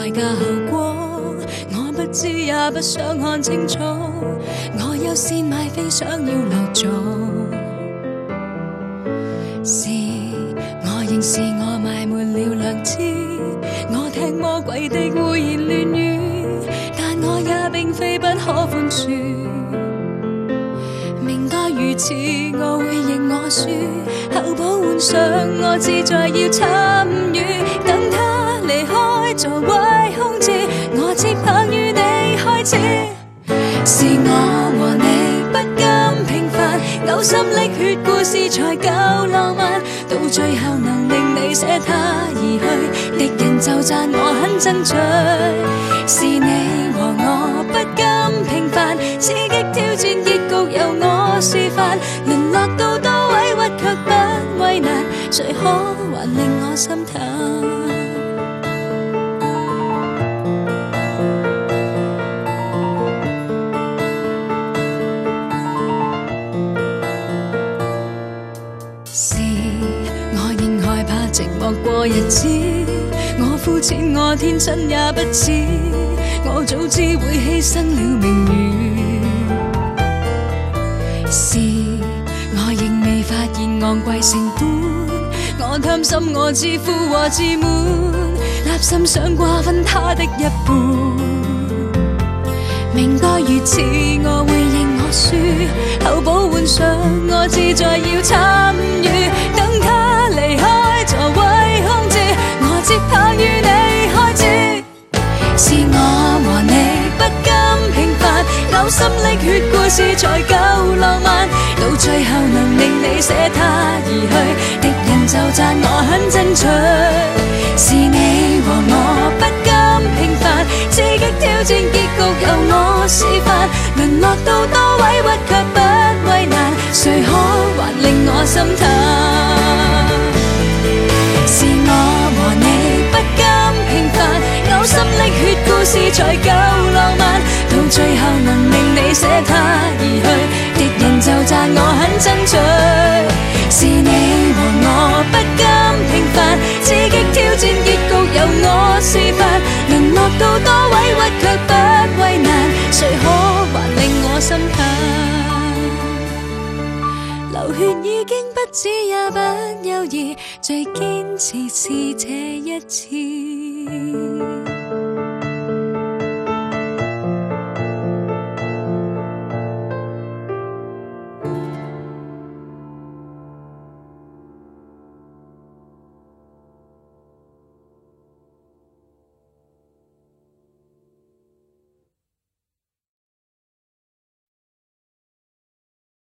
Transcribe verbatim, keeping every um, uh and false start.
代價後果，我不知也不想看清楚，我有線買飛想要落座，是我認是我埋沒了良知，我聽魔鬼的胡言亂語，但我也並非不可寬恕，明該如此我會認我輸，後補換上我自在要參與，等他離開座位空置，我接棒與你開始，是我和你不甘平凡，嘔心瀝血故事才夠浪漫，到最後能令你捨他而去，敵人就讚我很爭取，是你和我不甘平凡，刺激挑戰結局由我示範，淪落到多委屈卻不為難，誰可還令我心淡？是我仍害怕寂寞過日子，我膚淺我天真也不知，我早知會犧牲了名譽，是我仍未發現昂貴成本，我貪心我自負和自滿，立心想瓜分他的一半，明該如此我會認我輸，後補換上我自在要參與，等他離開座位空置，我接棒與你開始，是我和你不甘平凡，嘔心瀝血故事才夠浪漫，到最後能令你捨他而去，敵人就讚我很爭取，是你和我不甘平凡，刺激挑戰結局由我示範，淪落到多委屈卻不為難，誰可還令我心淡？是我和你不甘平凡，嘔心瀝血故事才夠浪漫，到最後能令你捨他而去，敵人就讚我很爭取，是你和我不甘平凡，刺激挑戰結局由我示範，淪落到多委屈卻不為難，誰可還令我心淡？流血已經不止也不猶豫，最堅持是這一次。